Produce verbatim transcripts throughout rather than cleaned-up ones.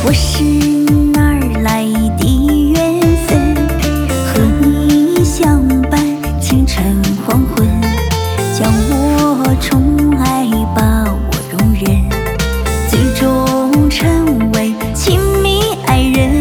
我是哪儿来的缘分，和你相伴清晨黄昏，将我宠爱，把我容忍，最终成为亲密爱人。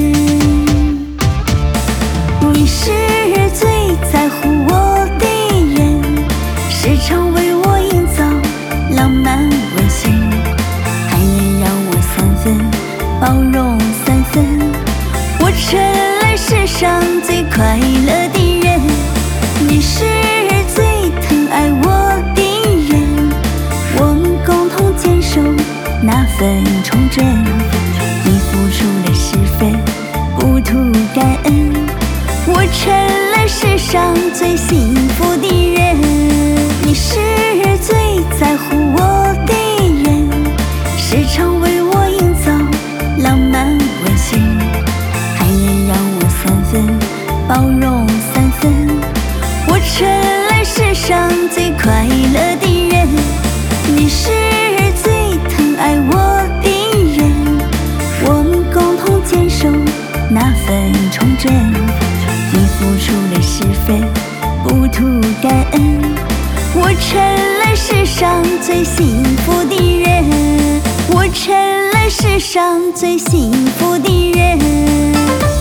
你是最在乎我的人，时常为我营造浪漫温馨，还能让我三分包容三分，我成了世上最快乐的人。你是最疼爱我的人，我们共同坚守那份忠贞，你付出了十分，不图感恩，我成了世上最幸福的人。你是最在乎我的人，时常为我营造浪漫温馨，还能让我三分包容三分，我成了世上最快乐的人。你是最疼爱我的人，我们共同坚守那份忠贞，你付出了十分，不图感恩，我成了世上最幸福的人，我成了世上最幸福的人。